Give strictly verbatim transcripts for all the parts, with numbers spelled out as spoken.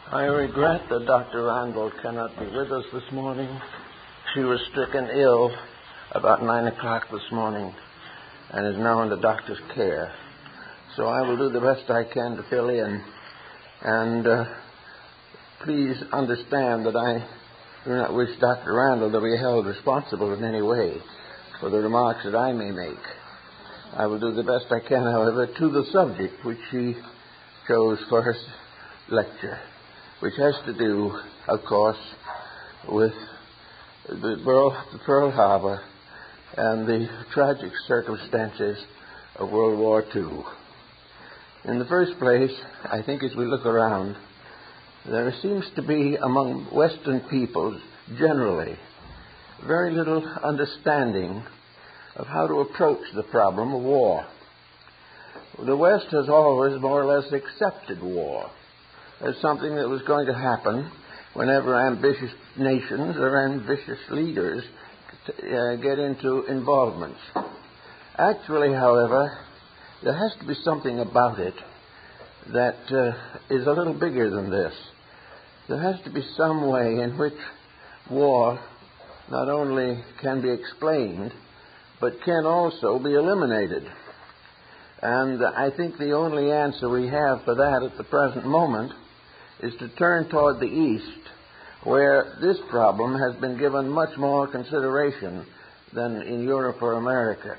I regret that Doctor Randall cannot be with us this morning. She was stricken ill about nine o'clock this morning and is now in the doctor's care. So I will do the best I can to fill in. And uh, please understand that I do not wish Doctor Randall to be held responsible in any way for the remarks that I may make. I will do the best I can, however, to the subject which she chose for her lecture, which has to do, of course, with the Pearl, the Pearl Harbor and the tragic circumstances of World War Two. In the first place, I think as we look around, there seems to be among Western peoples generally very little understanding of how to approach the problem of war. The West has always more or less accepted war as something that was going to happen whenever ambitious nations or ambitious leaders uh, get into involvements. Actually, however, there has to be something about it that uh, is a little bigger than this. There has to be some way in which war not only can be explained, but can also be eliminated. And I think the only answer we have for that at the present moment is to turn toward the East, where this problem has been given much more consideration than in Europe or America.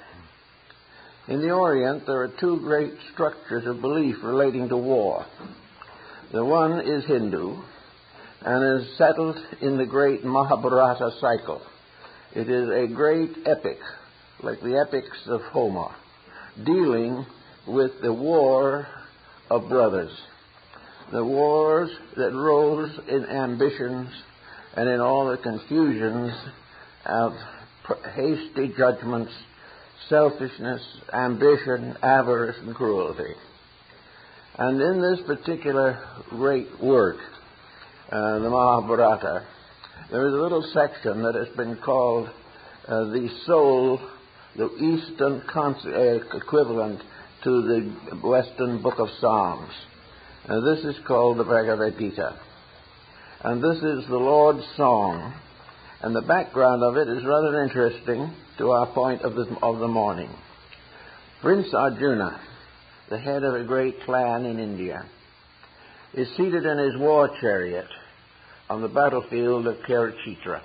In the Orient, there are two great structures of belief relating to war. The one is Hindu and is settled in the great Mahabharata cycle. It is a great epic, like the epics of Homer, dealing with the war of brothers. The wars that rose in ambitions and in all the confusions of hasty judgments, selfishness, ambition, avarice, and cruelty. And in this particular great work, uh, the Mahabharata, there is a little section that has been called uh, the soul, the Eastern con- uh, equivalent to the Western Book of Psalms. Now, this is called the Bhagavad Gita. And this is the Lord's song. And the background of it is rather interesting to our point of the, of the morning. Prince Arjuna, the head of a great clan in India, is seated in his war chariot on the battlefield of Kurukshetra.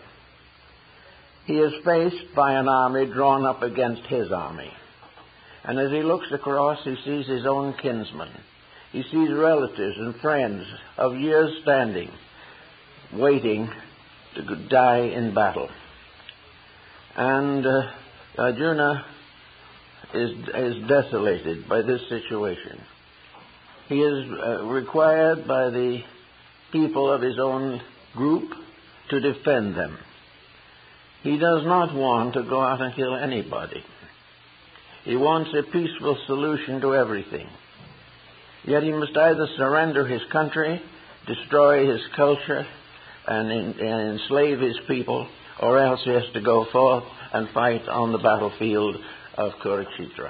He is faced by an army drawn up against his army. And as he looks across, he sees his own kinsmen. He sees relatives and friends of years standing, waiting to die in battle. And uh, Arjuna is, is desolated by this situation. He is uh, required by the people of his own group to defend them. He does not want to go out and kill anybody. He wants a peaceful solution to everything. Yet he must either surrender his country, destroy his culture, and, in, and enslave his people, or else he has to go forth and fight on the battlefield of Kurukshetra.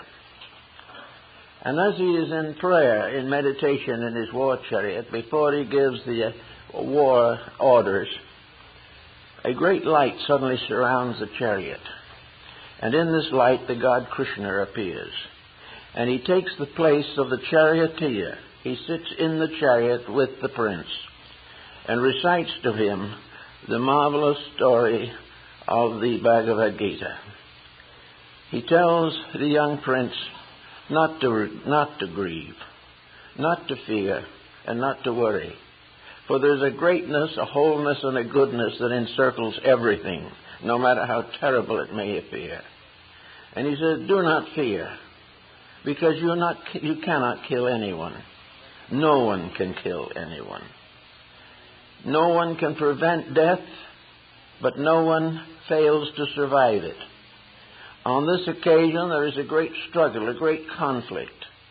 And as he is in prayer, in meditation in his war chariot, before he gives the uh, war orders, a great light suddenly surrounds the chariot. And in this light, the god Krishna appears. And he takes the place of the charioteer. He sits in the chariot with the prince and recites to him the marvelous story of the Bhagavad Gita. He tells the young prince not to, not to grieve, not to fear, and not to worry. For there's a greatness, a wholeness, and a goodness that encircles everything, no matter how terrible it may appear. And he says, do not fear, because you're not, you cannot kill anyone. No one can kill anyone. No one can prevent death, but no one fails to survive it. On this occasion, there is a great struggle, a great conflict.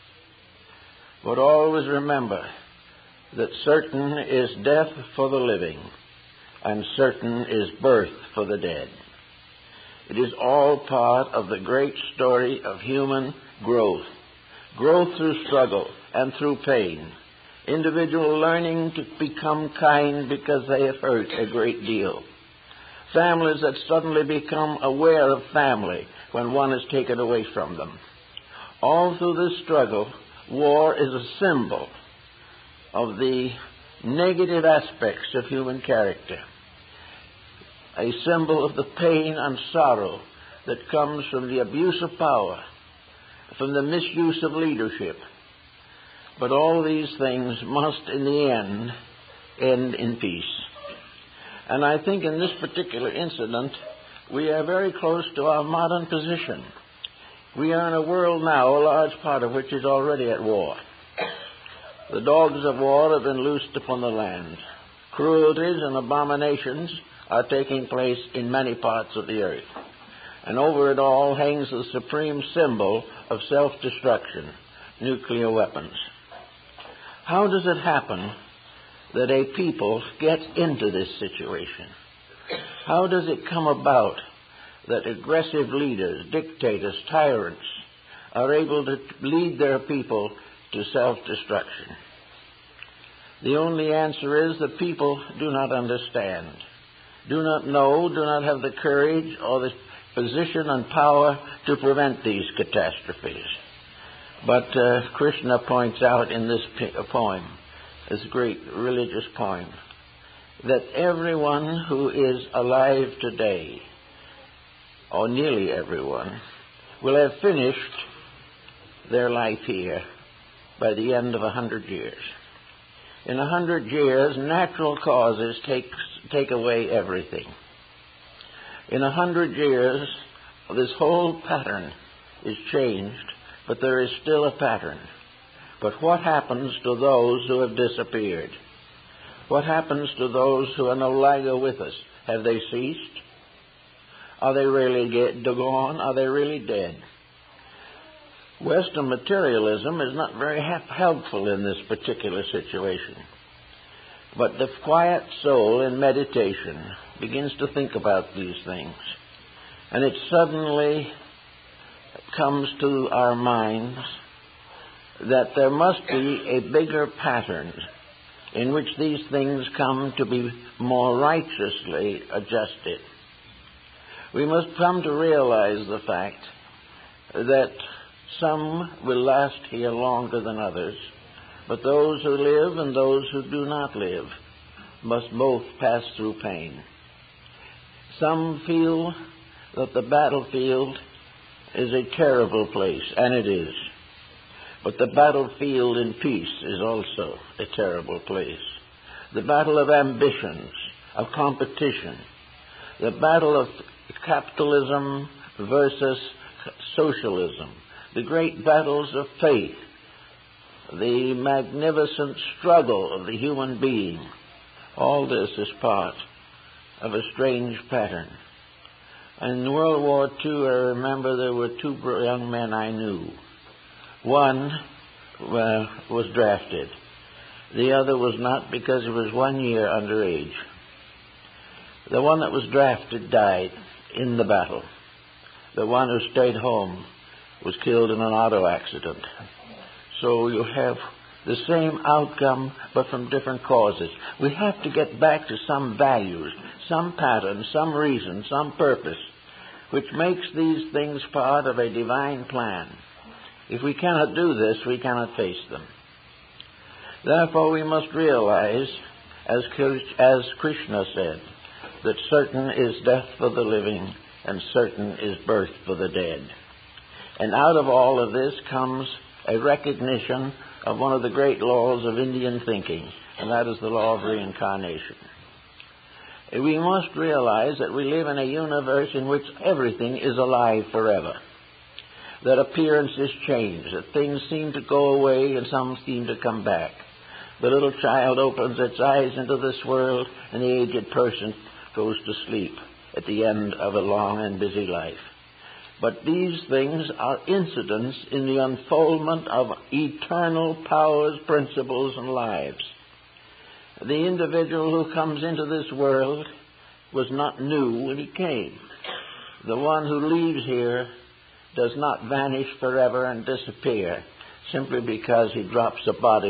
But always remember that certain is death for the living, and certain is birth for the dead. It is all part of the great story of human growth. Growth through struggle and through pain. Individual learning to become kind because they have hurt a great deal. Families that suddenly become aware of family when one is taken away from them. All through this struggle, war is a symbol of the negative aspects of human character, a symbol of the pain and sorrow that comes from the abuse of power, from the misuse of leadership. But all these things must, in the end, end in peace. And I think in this particular incident, we are very close to our modern position. We are in a world now, a large part of which is already at war. The dogs of war have been loosed upon the land. Cruelties and abominations are taking place in many parts of the earth. And over it all hangs the supreme symbol of self-destruction, nuclear weapons. How does it happen that a people get into this situation? How does it come about that aggressive leaders, dictators, tyrants are able to lead their people to self-destruction? The only answer is that people do not understand, do not know, do not have the courage or the position and power to prevent these catastrophes. But uh, Krishna points out in this poem, this great religious poem, that everyone who is alive today, or nearly everyone, will have finished their life here by the end of a hundred years. In a hundred years, natural causes take, take away everything. In a hundred years, this whole pattern is changed, but there is still a pattern. But what happens to those who have disappeared? What happens to those who are no longer with us? Have they ceased? Are they really get, gone? Are they really dead? Western materialism is not very helpful in this particular situation. But the quiet soul in meditation begins to think about these things. And it suddenly comes to our minds that there must be a bigger pattern in which these things come to be more righteously adjusted. We must come to realize the fact that some will last here longer than others, but those who live and those who do not live must both pass through pain. Some feel that the battlefield is a terrible place, and it is. But the battlefield in peace is also a terrible place. The battle of ambitions, of competition, the battle of capitalism versus socialism, the great battles of faith, the magnificent struggle of the human being, all this is part of a strange pattern. In World War Two, I remember there were two young men I knew. One uh, was drafted. The other was not, because he was one year underage. The one that was drafted died in the battle. The one who stayed home was killed in an auto accident. So you have the same outcome, but from different causes. We have to get back to some values, some pattern, some reason, some purpose, which makes these things part of a divine plan. If we cannot do this, we cannot face them. Therefore, we must realize, as as Krishna said, that certain is death for the living and certain is birth for the dead. And out of all of this comes a recognition of one of the great laws of Indian thinking, and that is the law of reincarnation. We must realize that we live in a universe in which everything is alive forever, that appearances change, that things seem to go away and some seem to come back. The little child opens its eyes into this world, and the aged person goes to sleep at the end of a long and busy life. But these things are incidents in the unfoldment of eternal powers, principles, and lives. The individual who comes into this world was not new when he came. The one who leaves here does not vanish forever and disappear simply because he drops a body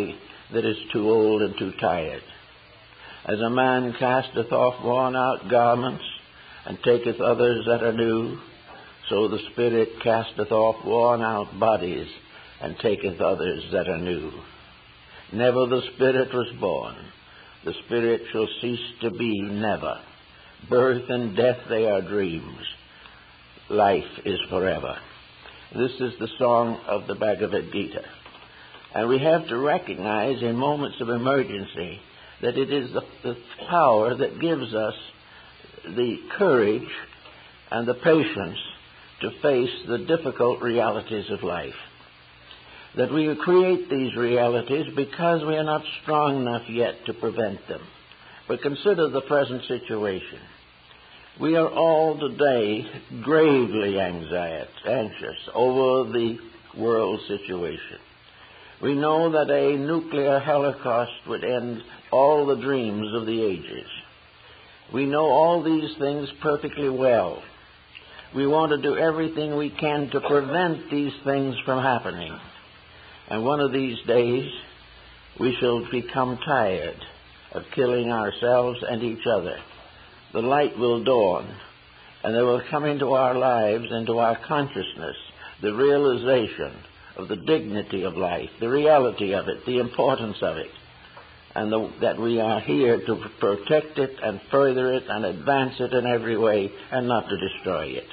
that is too old and too tired. As a man casteth off worn-out garments, and taketh others that are new, so the Spirit casteth off worn-out bodies, and taketh others that are new. Never the Spirit was born. The Spirit shall cease to be never. Birth and death, they are dreams. Life is forever. This is the song of the Bhagavad Gita. And we have to recognize in moments of emergency that it is the, the power that gives us the courage and the patience to face the difficult realities of life. That we create these realities because we are not strong enough yet to prevent them. But consider the present situation. We are all today gravely anxious over the world situation. We know that a nuclear holocaust would end all the dreams of the ages. We know all these things perfectly well. We want to do everything we can to prevent these things from happening. And one of these days, we shall become tired of killing ourselves and each other. The light will dawn, and there will come into our lives, into our consciousness, the realization of the dignity of life, the reality of it, the importance of it, and the, that we are here to protect it and further it and advance it in every way and not to destroy it.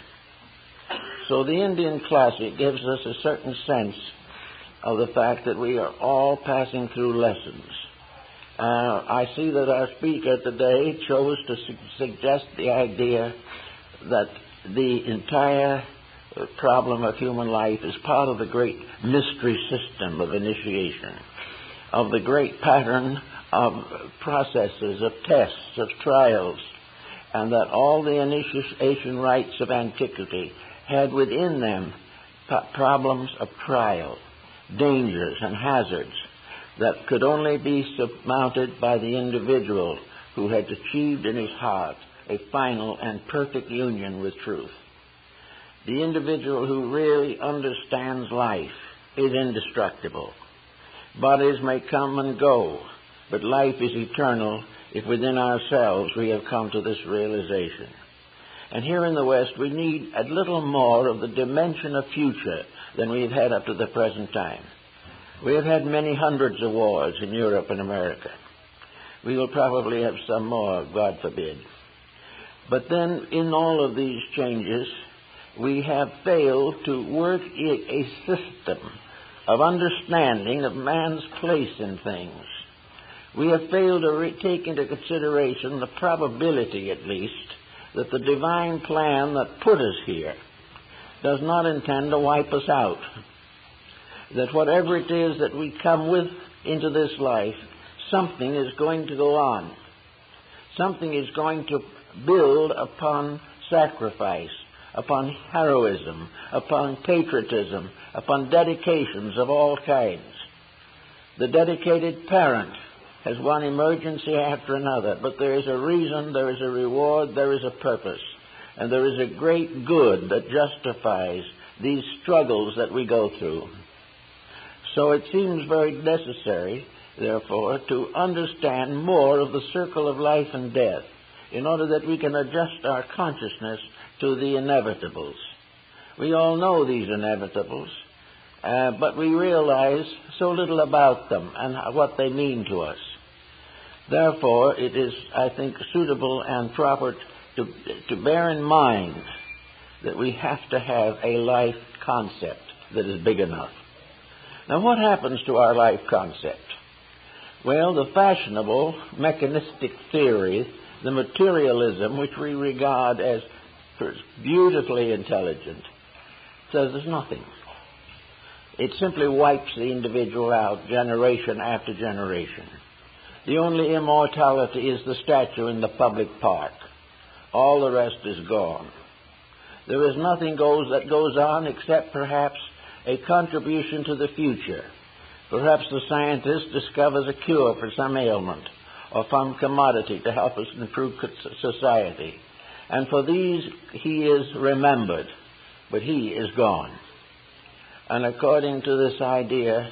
So the Indian classic gives us a certain sense of the fact that we are all passing through lessons. Uh, I see that our speaker today chose to su- suggest the idea that the entire problem of human life is part of the great mystery system of initiation, of the great pattern of processes, of tests, of trials, and that all the initiation rites of antiquity had within them problems of trial, dangers and hazards that could only be surmounted by the individual who had achieved in his heart a final and perfect union with truth. The individual who really understands life is indestructible. Bodies may come and go, but life is eternal if within ourselves we have come to this realization. And here in the West, we need a little more of the dimension of future than we've had up to the present time. We have had many hundreds of wars in Europe and America. We will probably have some more, God forbid. But then, in all of these changes, we have failed to work a system of understanding of man's place in things. We have failed to re- take into consideration the probability, at least, that the divine plan that put us here does not intend to wipe us out. That whatever it is that we come with into this life, something is going to go on. Something is going to build upon sacrifice, upon heroism, upon patriotism, upon dedications of all kinds. The dedicated parent has one emergency after another, but there is a reason, there is a reward, there is a purpose, and there is a great good that justifies these struggles that we go through. So it seems very necessary, therefore, to understand more of the circle of life and death in order that we can adjust our consciousness to the inevitables. We all know these inevitables, uh, but we realize so little about them and what they mean to us. Therefore, it is, I think, suitable and proper to, to bear in mind that we have to have a life concept that is big enough. Now, what happens to our life concept? Well, the fashionable mechanistic theory, the materialism, which we regard as beautifully intelligent, says there's nothing. It simply wipes the individual out generation after generation. The only immortality is the statue in the public park. All the rest is gone. There is nothing goes that goes on except perhaps a contribution to the future. Perhaps the scientist discovers a cure for some ailment or some commodity to help us improve society. And for these he is remembered, but he is gone. And according to this idea,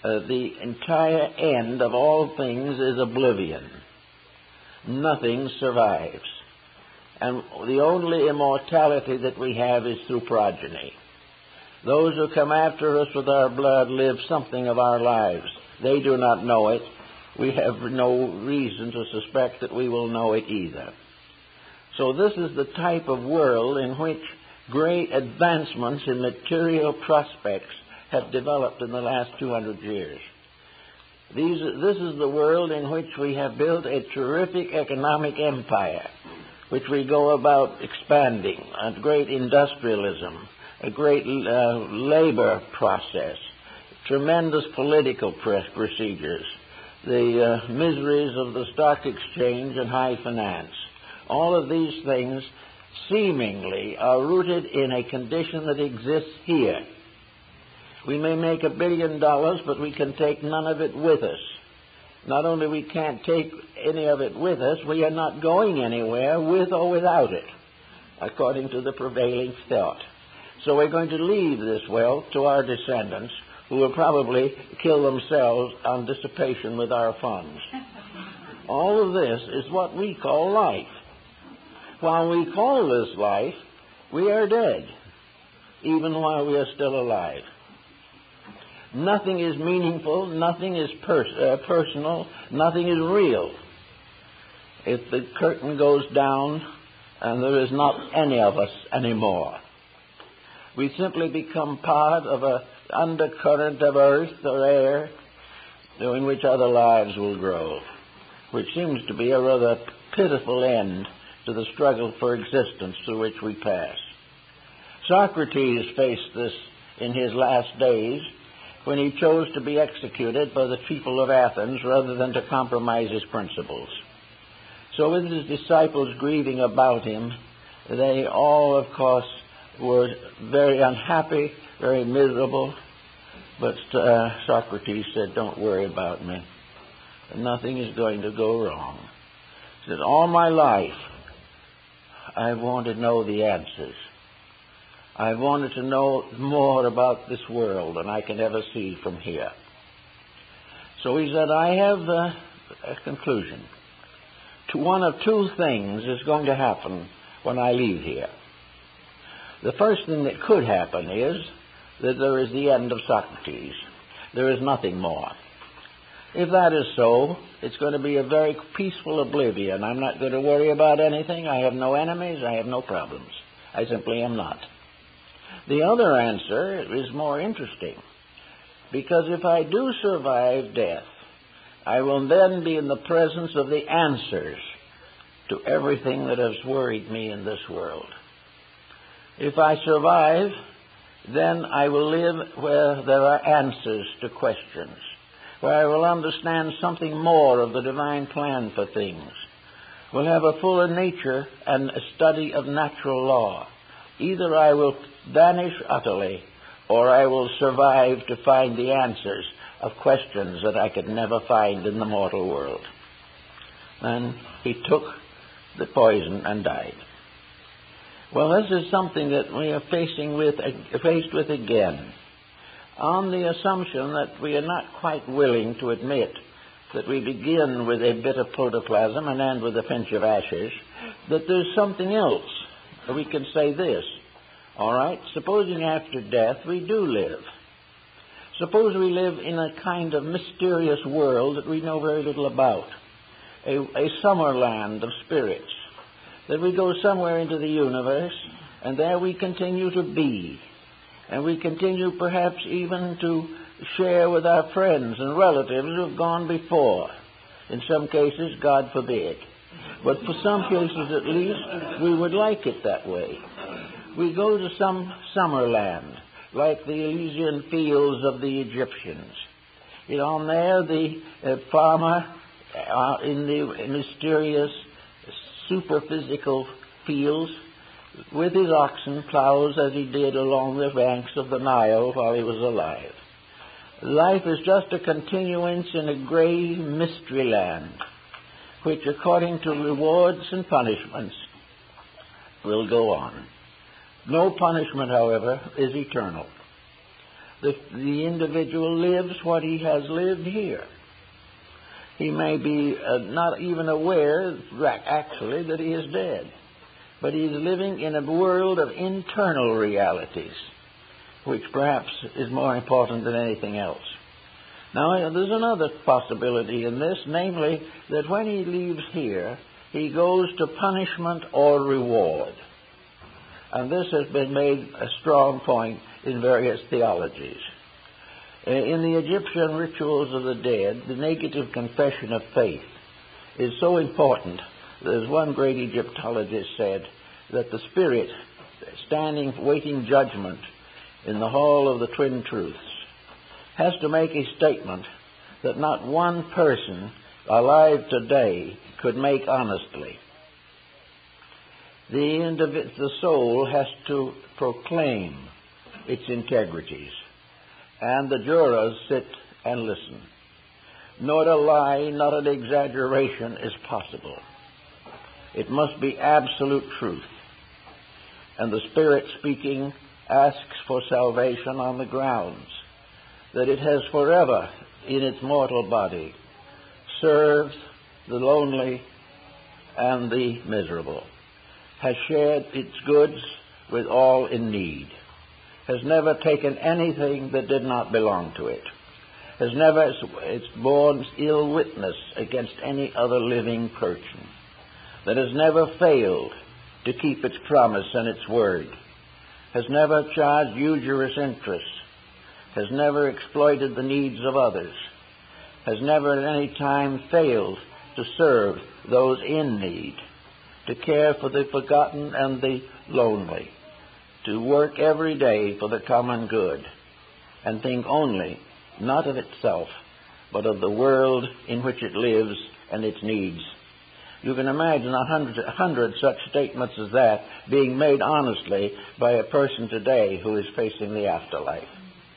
uh, the entire end of all things is oblivion. Nothing survives. And the only immortality that we have is through progeny. Those who come after us with our blood live something of our lives. They do not know it. We have no reason to suspect that we will know it either. So this is the type of world in which great advancements in material prospects have developed in the last two hundred years. These, this is the world in which we have built a terrific economic empire, which we go about expanding, a great industrialism, a great uh, labor process, tremendous political procedures, the uh, miseries of the stock exchange and high finance. All of these things seemingly are rooted in a condition that exists here. We may make a billion dollars, but we can take none of it with us. Not only we can't take any of it with us, we are not going anywhere with or without it, according to the prevailing thought. So we're going to leave this wealth to our descendants, who will probably kill themselves on dissipation with our funds. All of this is what we call life. While we call this life, we are dead, even while we are still alive. Nothing is meaningful, nothing is pers- uh, personal, nothing is real if the curtain goes down and there is not any of us anymore. We simply become part of an undercurrent of earth or air in which other lives will grow, which seems to be a rather pitiful end to the struggle for existence through which we pass. Socrates faced this in his last days when he chose to be executed by the people of Athens rather than to compromise his principles. So with his disciples grieving about him, they all, of course, were very unhappy, very miserable. But uh, Socrates said, "Don't worry about me. Nothing is going to go wrong." He said, "All my life, I want to know the answers. I wanted to know more about this world than I can ever see from here." So he said, "I have uh, a conclusion. To one of two things is going to happen when I leave here. The first thing that could happen is that there is the end of Socrates. There is nothing more. If that is so, it's going to be a very peaceful oblivion. I'm not going to worry about anything. I have no enemies. I have no problems. I simply am not. The other answer is more interesting, because if I do survive death, I will then be in the presence of the answers to everything that has worried me in this world. If I survive, then I will live where there are answers to questions, where I will understand something more of the divine plan for things, will have a fuller nature and a study of natural law. Either I will vanish utterly, or I will survive to find the answers of questions that I could never find in the mortal world." And he took the poison and died. Well, this is something that we are facing with, faced with again, on the assumption that we are not quite willing to admit that we begin with a bit of protoplasm and end with a pinch of ashes, that there's something else. We can say this: all right, supposing after death we do live. Suppose we live in a kind of mysterious world that we know very little about, a, a summer land of spirits, that we go somewhere into the universe, and there we continue to be, and we continue perhaps even to share with our friends and relatives who have gone before. In some cases, God forbid. But for some cases at least, we would like it that way. We go to some summer land, like the Elysian fields of the Egyptians. You know, and there the uh, farmer uh, in the mysterious superphysical fields with his oxen plows as he did along the banks of the Nile while he was alive. Life is just a continuance in a gray mystery land, which according to rewards and punishments will go on. No punishment, however, is eternal. the, the individual lives what he has lived here. He may be uh, not even aware, actually, that he is dead. But he is living in a world of internal realities, which perhaps is more important than anything else. Now, there's another possibility in this, namely that when he leaves here, he goes to punishment or reward. And this has been made a strong point in various theologies. In the Egyptian rituals of the dead, the negative confession of faith is so important that, as one great Egyptologist said, that the spirit standing waiting judgment in the hall of the twin truths has to make a statement that not one person alive today could make honestly. The, individ- the soul has to proclaim its integrities, and the jurors sit and listen. Not a lie, not an exaggeration is possible. It must be absolute truth. And the Spirit speaking asks for salvation on the grounds that it has forever in its mortal body served the lonely and the miserable, has shared its goods with all in need, has never taken anything that did not belong to it, has never it's borne ill witness against any other living person, that has never failed to keep its promise and its word, has never charged usurious interest, has never exploited the needs of others, has never at any time failed to serve those in need, to care for the forgotten and the lonely, to work every day for the common good, and think only, not of itself, but of the world in which it lives and its needs. You can imagine a hundred, a hundred such statements as that being made honestly by a person today who is facing the afterlife.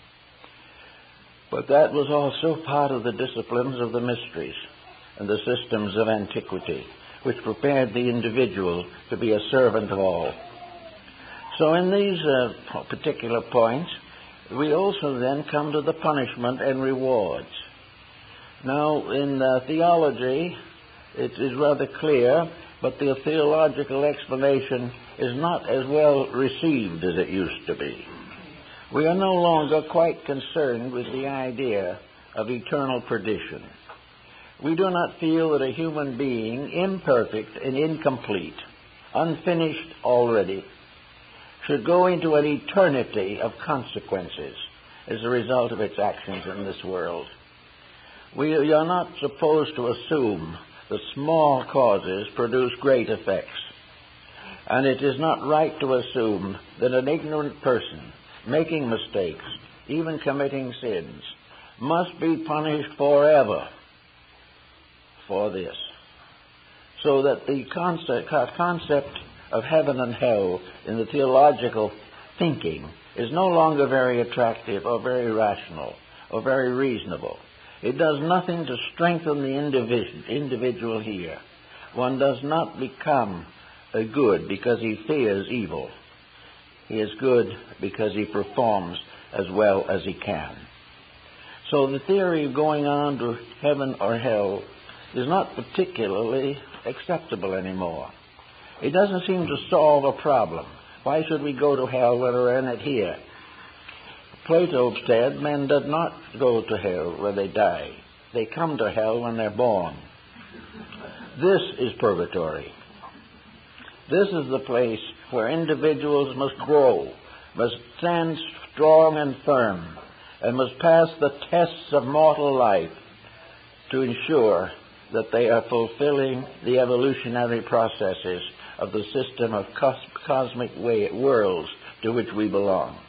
But that was also part of the disciplines of the mysteries and the systems of antiquity, which prepared the individual to be a servant of all. So in these uh, particular points, we also then come to the punishment and rewards. Now, in uh, theology, it is rather clear, but the theological explanation is not as well received as it used to be. We are no longer quite concerned with the idea of eternal perdition. We do not feel that a human being, imperfect and incomplete, unfinished already, should go into an eternity of consequences as a result of its actions in this world. We are not supposed to assume that small causes produce great effects. And it is not right to assume that an ignorant person, making mistakes, even committing sins, must be punished forever for this. So that the concept, concept of heaven and hell in the theological thinking is no longer very attractive or very rational or very reasonable. It does nothing to strengthen the individual, individual here. One does not become a good because he fears evil. He is good because he performs as well as he can. So the theory of going on to heaven or hell is not particularly acceptable anymore. It doesn't seem to solve a problem. Why should we go to hell when we're in it here? Plato said men do not go to hell where they die. They come to hell when they're born. This is purgatory. This is the place where individuals must grow, must stand strong and firm, and must pass the tests of mortal life to ensure that they are fulfilling the evolutionary processes of the system of cos- cosmic way- worlds to which we belong.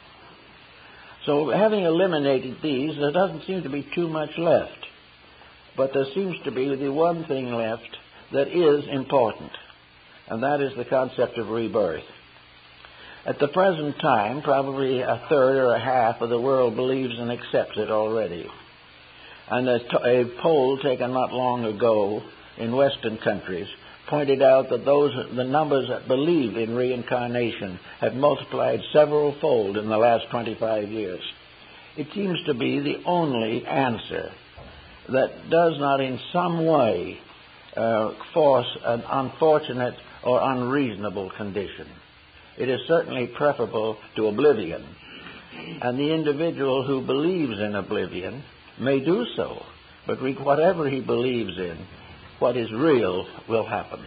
So having eliminated these, there doesn't seem to be too much left. But there seems to be the one thing left that is important, and that is the concept of rebirth. At the present time, probably a third or a half of the world believes and accepts it already. And a, t- a poll taken not long ago in Western countries pointed out that those the numbers that believe in reincarnation have multiplied several fold in the last twenty-five years. It seems to be the only answer that does not in some way uh, force an unfortunate or unreasonable condition. It is certainly preferable to oblivion, and the individual who believes in oblivion may do so, but whatever he believes in, what is real will happen.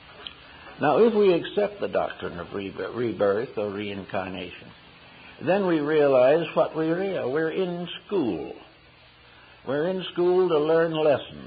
Now, if we accept the doctrine of rebirth or reincarnation, then we realize what we are. We're in school. We're in school to learn lessons.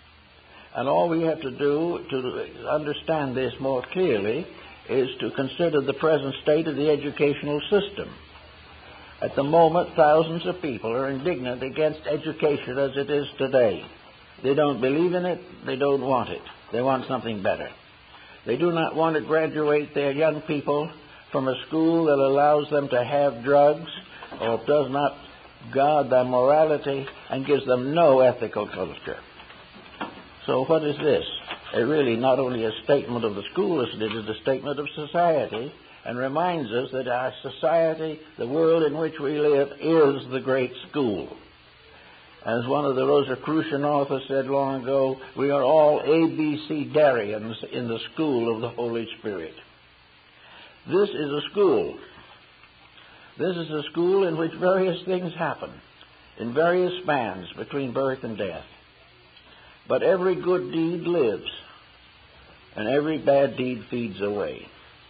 And all we have to do to understand this more clearly is to consider the present state of the educational system. At the moment, thousands of people are indignant against education as it is today. They don't believe in it. They don't want it. They want something better. They do not want to graduate their young people from a school that allows them to have drugs or does not guard their morality and gives them no ethical culture. So what is this? It really not only a statement of the school, it is a statement of society, and reminds us that our society, the world in which we live, is the great school. As one of the Rosicrucian authors said long ago, we are all A B C Darians in the school of the Holy Spirit. This is a school. This is a school in which various things happen, in various spans between birth and death. But every good deed lives, and every bad deed feeds away.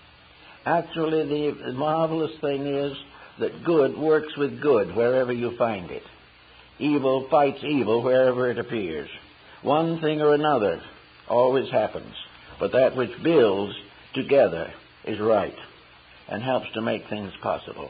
Actually, the marvelous thing is that good works with good wherever you find it. Evil fights evil wherever it appears. One thing or another always happens, but that which builds together is right and helps to make things possible.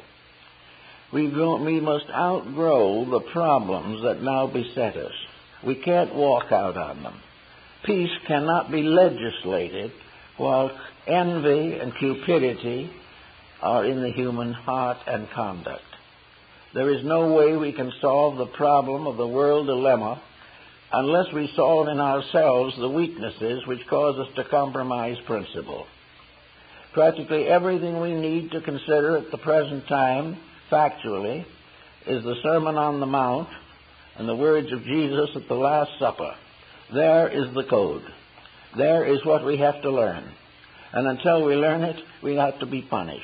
We, go, we must outgrow the problems that now beset us. We can't walk out on them. Peace cannot be legislated while envy and cupidity are in the human heart and conduct. There is no way we can solve the problem of the world dilemma unless we solve in ourselves the weaknesses which cause us to compromise principle. Practically everything we need to consider at the present time, factually, is the Sermon on the Mount and the words of Jesus at the Last Supper. There is the code. There is what we have to learn. And until we learn it, we have to be punished.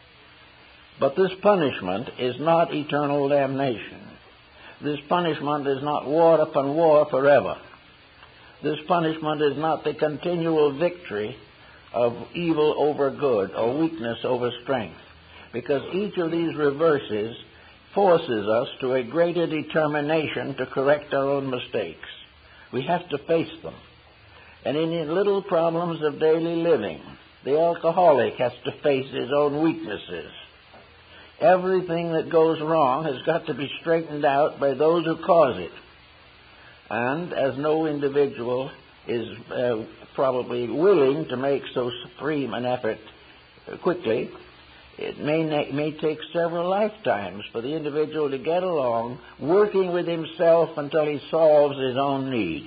But this punishment is not eternal damnation. This punishment is not war upon war forever. This punishment is not the continual victory of evil over good or weakness over strength, because each of these reverses forces us to a greater determination to correct our own mistakes. We have to face them. And in the little problems of daily living, the alcoholic has to face his own weaknesses. Everything that goes wrong has got to be straightened out by those who cause it. And as no individual is uh, probably willing to make so supreme an effort quickly, it may, na- may take several lifetimes for the individual to get along, working with himself until he solves his own need.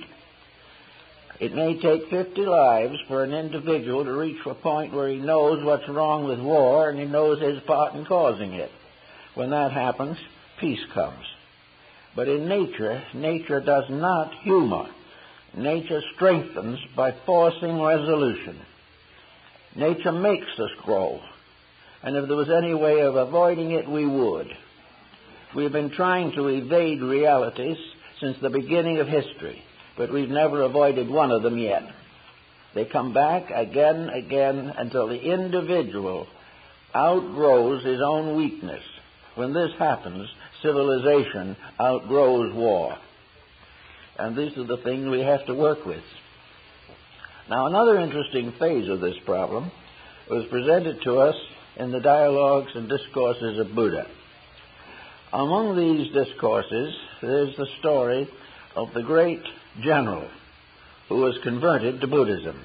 It may take fifty lives for an individual to reach a point where he knows what's wrong with war and he knows his part in causing it. When that happens, peace comes. But in nature, nature does not humor. Nature strengthens by forcing resolution. Nature makes us grow. And if there was any way of avoiding it, we would. We've been trying to evade realities since the beginning of history, but we've never avoided one of them yet. They come back again, again, until the individual outgrows his own weakness. When this happens, civilization outgrows war. And these are the things we have to work with. Now, another interesting phase of this problem was presented to us in the dialogues and discourses of Buddha. Among these discourses, there's the story of the great general who was converted to Buddhism.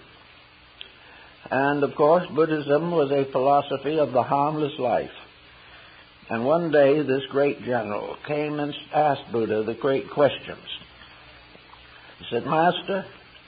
And, of course, Buddhism was a philosophy of the harmless life. And one day, this great general came and asked Buddha the great questions. He said, "Master,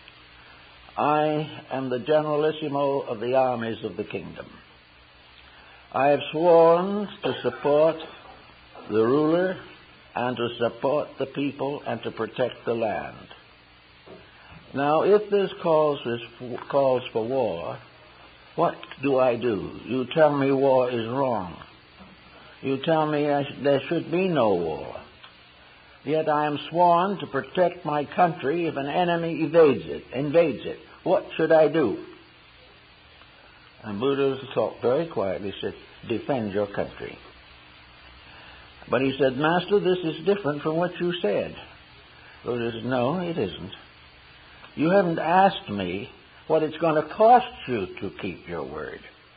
I am the generalissimo of the armies of the kingdom. I have sworn to support the ruler and to support the people and to protect the land. Now, if this calls, calls for war, what do I do? You tell me war is wrong. You tell me I sh- there should be no war. Yet I am sworn to protect my country if an enemy evades it, invades it. What should I do? And Buddha talked very quietly, said, defend your country. But he said, Master, this is different from what you said. Buddha said, no, it isn't. You haven't asked me what it's going to cost you to keep your word.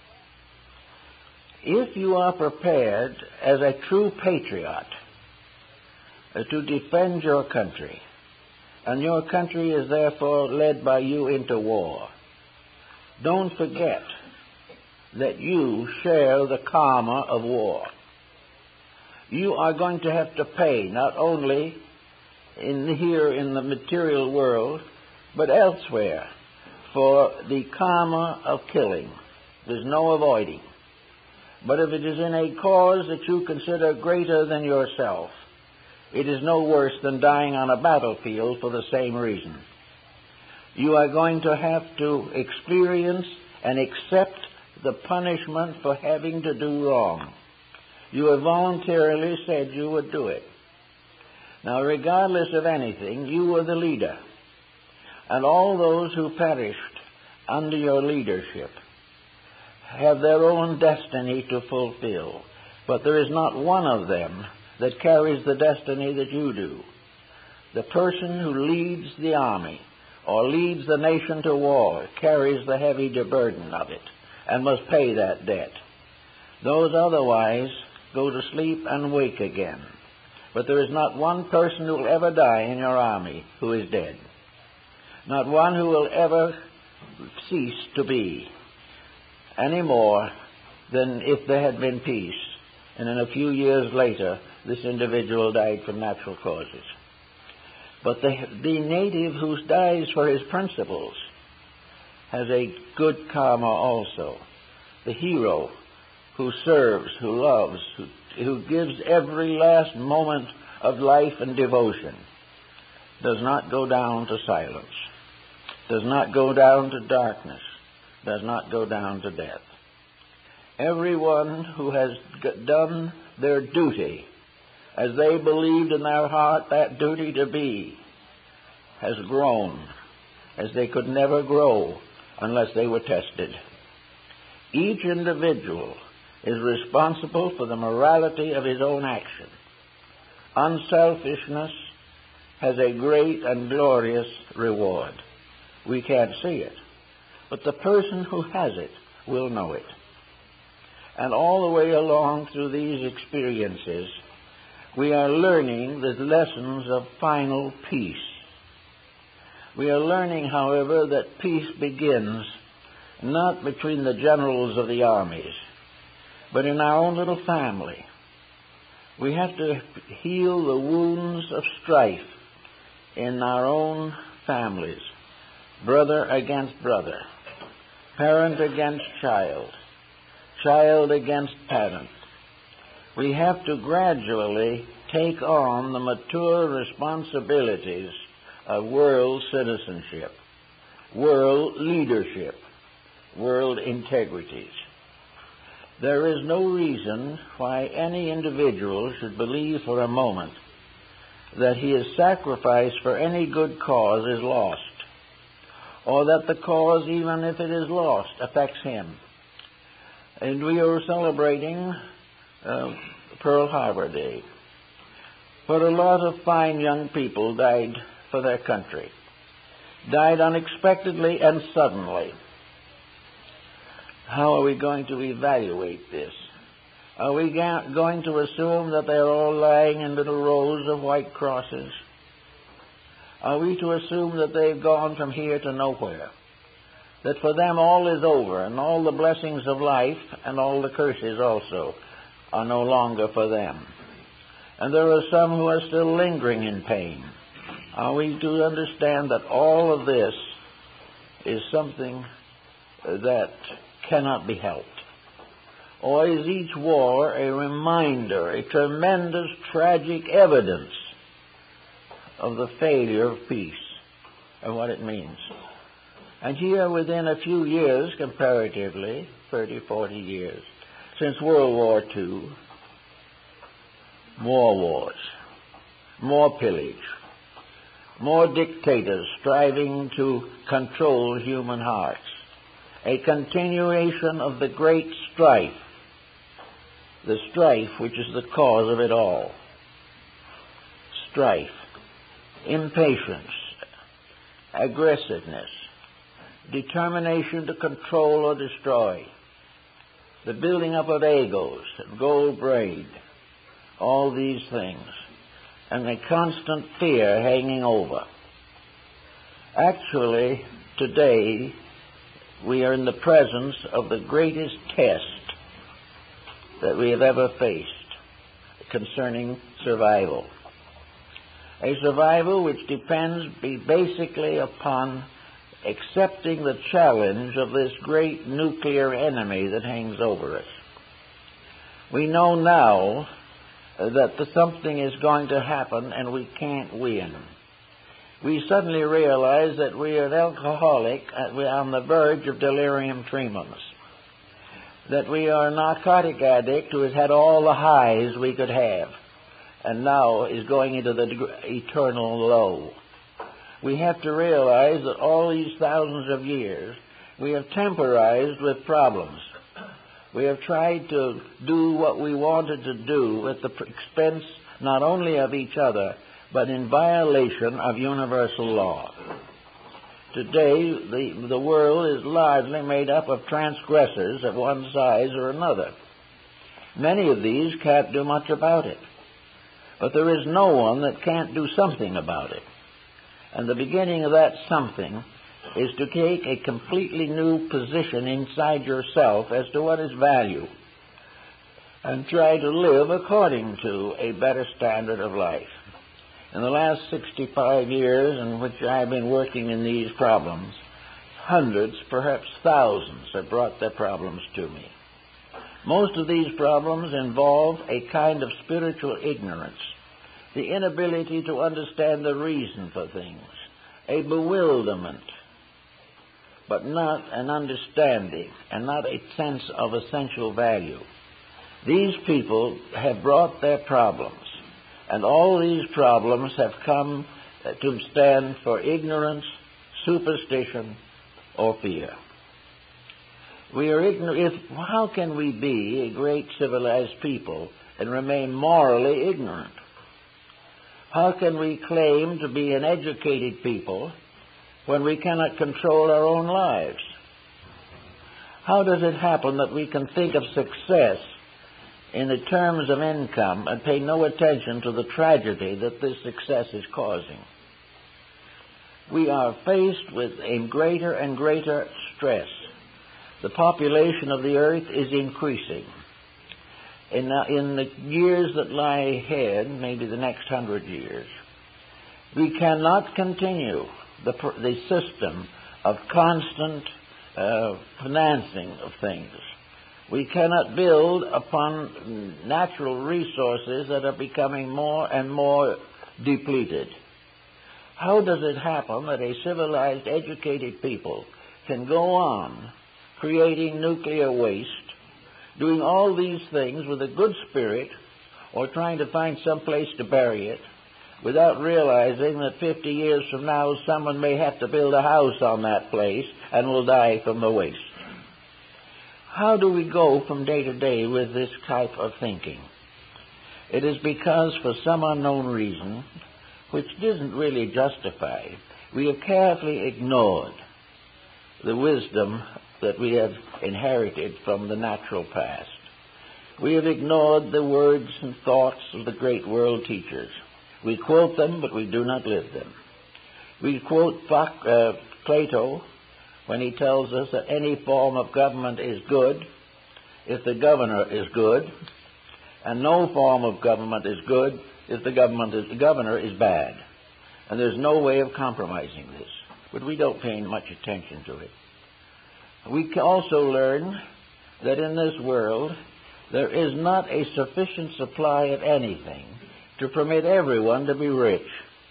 If you are prepared as a true patriot to defend your country, and your country is therefore led by you into war, don't forget that you share the karma of war. You are going to have to pay not only in here in the material world, but elsewhere for the karma of killing. There's no avoiding. But if it is in a cause that you consider greater than yourself, it is no worse than dying on a battlefield for the same reason. You are going to have to experience and accept the punishment for having to do wrong. You have voluntarily said you would do it. Now, regardless of anything, you were the leader. And all those who perished under your leadership have their own destiny to fulfill. But there is not one of them that carries the destiny that you do. The person who leads the army or leads the nation to war carries the heavy burden of it and must pay that debt. Those otherwise go to sleep and wake again. But there is not one person who will ever die in your army who is dead. Not one who will ever cease to be, any more than if there had been peace, and in a few years later this individual died from natural causes. But the, the native who dies for his principles has a good karma also. The hero who serves, who loves, who, who gives every last moment of life and devotion does not go down to silence, does not go down to darkness, does not go down to death. Everyone who has done their duty as they believed in their heart that duty to be has grown as they could never grow unless they were tested. Each individual is responsible for the morality of his own action. Unselfishness has a great and glorious reward. We can't see it, but the person who has it will know it. And all the way along through these experiences, we are learning the lessons of final peace. We are learning, however, that peace begins not between the generals of the armies, but in our own little family. We have to heal the wounds of strife in our own families, brother against brother, parent against child, child against parent. We have to gradually take on the mature responsibilities of world citizenship, world leadership, world integrities. There is no reason why any individual should believe for a moment that his sacrifice for any good cause is lost, or that the cause, even if it is lost, affects him. And we are celebrating uh, Pearl Harbor Day. But a lot of fine young people died for their country, died unexpectedly and suddenly. How are we going to evaluate this? Are we ga- going to assume that they're all lying in little rows of white crosses? Are we to assume that they've gone from here to nowhere? That for them all is over, and all the blessings of life and all the curses also are no longer for them? And there are some who are still lingering in pain. Are we to understand that all of this is something that cannot be helped? Or is each war a reminder, a tremendous tragic evidence of the failure of peace and what it means? And here, within a few years, comparatively, thirty, forty years, since World War Two, more wars, more pillage, more dictators striving to control human hearts, a continuation of the great strife, the strife which is the cause of it all. Strife, impatience, aggressiveness, determination to control or destroy, the building up of egos, gold braid, all these things, and a constant fear hanging over. Actually, today, we are in the presence of the greatest test that we have ever faced concerning survival. A survival which depends basically upon accepting the challenge of this great nuclear enemy that hangs over us. We know now that the something is going to happen and we can't win. We suddenly realize that we are an alcoholic, we're on the verge of delirium tremens, that we are a narcotic addict who has had all the highs we could have and now is going into the eternal low. We have to realize that all these thousands of years we have temporized with problems. We have tried to do what we wanted to do at the expense not only of each other, but in violation of universal law. Today, the, the world is largely made up of transgressors of one size or another. Many of these can't do much about it. But there is no one that can't do something about it. And the beginning of that something is to take a completely new position inside yourself as to what is value and try to live according to a better standard of life. In the last sixty-five years in which I've been working in these problems, hundreds, perhaps thousands, have brought their problems to me. Most of these problems involve a kind of spiritual ignorance, the inability to understand the reason for things, a bewilderment, but not an understanding and not a sense of essential value. These people have brought their problems, and all these problems have come to stand for ignorance, superstition, or fear. We are ignorant. If, how can we be a great civilized people and remain morally ignorant? How can we claim to be an educated people when we cannot control our own lives? How does it happen that we can think of success in the terms of income and pay no attention to the tragedy that this success is causing? We are faced with a greater and greater stress. The population of the earth is increasing. In, uh, in the years that lie ahead, maybe the next hundred years, we cannot continue the, the system of constant uh, financing of things. We cannot build upon natural resources that are becoming more and more depleted. How does it happen that a civilized, educated people can go on creating nuclear waste, doing all these things with a good spirit, or trying to find some place to bury it, without realizing that fifty years from now someone may have to build a house on that place and will die from the waste? How do we go from day to day with this type of thinking? It is because, for some unknown reason, which isn't really justified, we have carefully ignored the wisdom that we have inherited from the natural past. We have ignored the words and thoughts of the great world teachers. We quote them, but we do not live them. We quote uh, Plato when he tells us that any form of government is good if the governor is good, and no form of government is good if the government is, the governor is bad. And there's no way of compromising this, but we don't pay much attention to it. We can also learn that in this world there is not a sufficient supply of anything to permit everyone to be rich.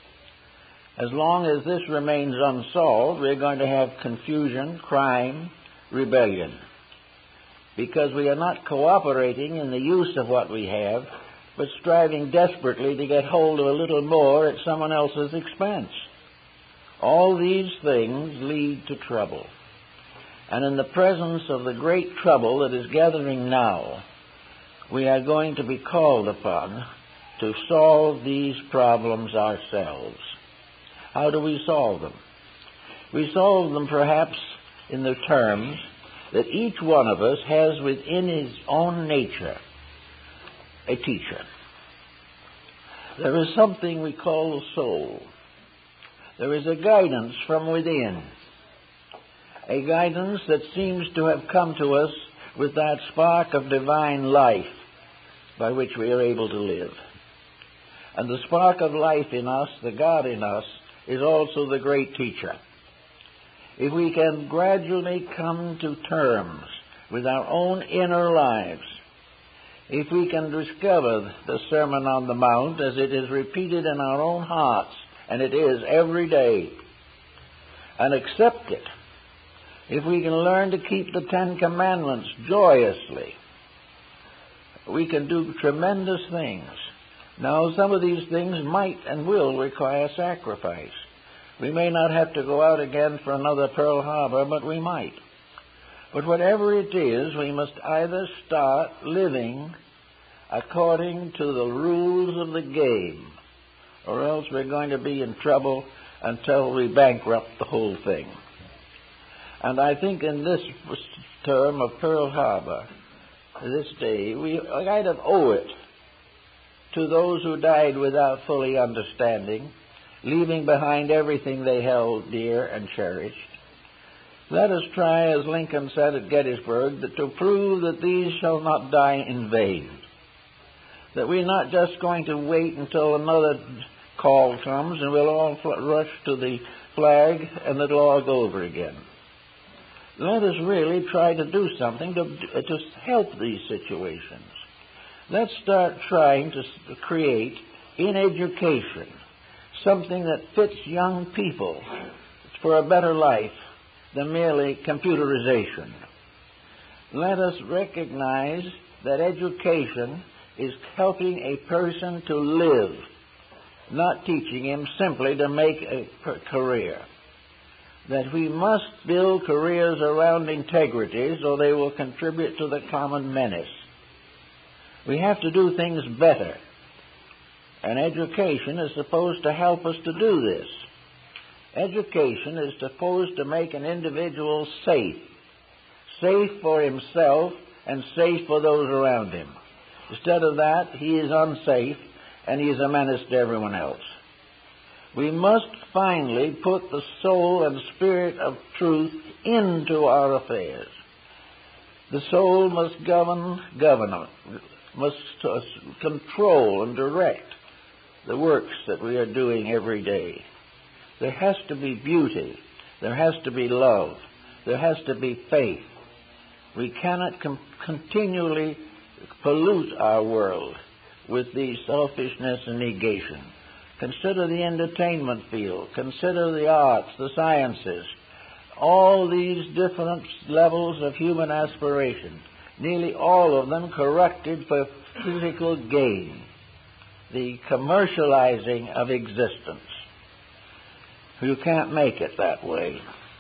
As long as this remains unsolved, we're going to have confusion, crime, rebellion, because we are not cooperating in the use of what we have, but striving desperately to get hold of a little more at someone else's expense. All these things lead to trouble. And in the presence of the great trouble that is gathering now, we are going to be called upon to solve these problems ourselves. How do we solve them? We solve them perhaps in the terms that each one of us has within his own nature a teacher. There is something we call the soul. There is a guidance from within, a guidance that seems to have come to us with that spark of divine life by which we are able to live. And the spark of life in us, the God in us, is also the great teacher. If we can gradually come to terms with our own inner lives, if we can discover the Sermon on the Mount as it is repeated in our own hearts, and it is every day, and accept it, if we can learn to keep the Ten Commandments joyously, we can do tremendous things. Now, some of these things might and will require sacrifice. We may not have to go out again for another Pearl Harbor, but we might. But whatever it is, we must either start living according to the rules of the game, or else we're going to be in trouble until we bankrupt the whole thing. And I think in this term of Pearl Harbor, this day, we kind of owe it to those who died without fully understanding, leaving behind everything they held dear and cherished. Let us try, as Lincoln said at Gettysburg, that to prove that these shall not die in vain, that we're not just going to wait until another call comes and we'll all rush to the flag and it'll all go over again. Let us really try to do something to, to help these situations. Let's start trying to create in education something that fits young people for a better life than merely computerization. Let us recognize that education is helping a person to live, not teaching him simply to make a career. That we must build careers around integrity so they will contribute to the common menace. We have to do things better. And education is supposed to help us to do this. Education is supposed to make an individual safe. Safe for himself and safe for those around him. Instead of that, he is unsafe and he is a menace to everyone else. We must finally put the soul and spirit of truth into our affairs. The soul must govern, govern, must control and direct the works that we are doing every day. There has to be beauty. There has to be love. There has to be faith. We cannot com- continually pollute our world with the selfishness and negation. Consider the entertainment field. Consider the arts, the sciences. All these different levels of human aspiration, nearly all of them corrupted for physical gain. The commercializing of existence. You can't make it that way.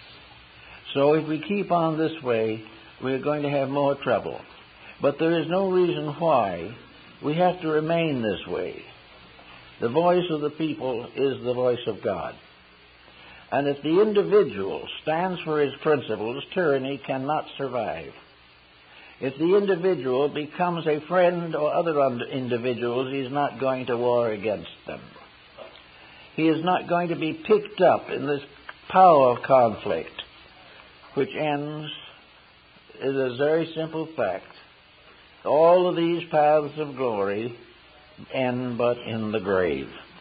So if we keep on this way, we're going to have more trouble. But there is no reason why we have to remain this way. The voice of the people is the voice of God. And if the individual stands for his principles, tyranny cannot survive. If the individual becomes a friend or other individuals, he's not going to war against them. He is not going to be picked up in this power conflict, which ends, is a very simple fact. All of these paths of glory end but in the grave.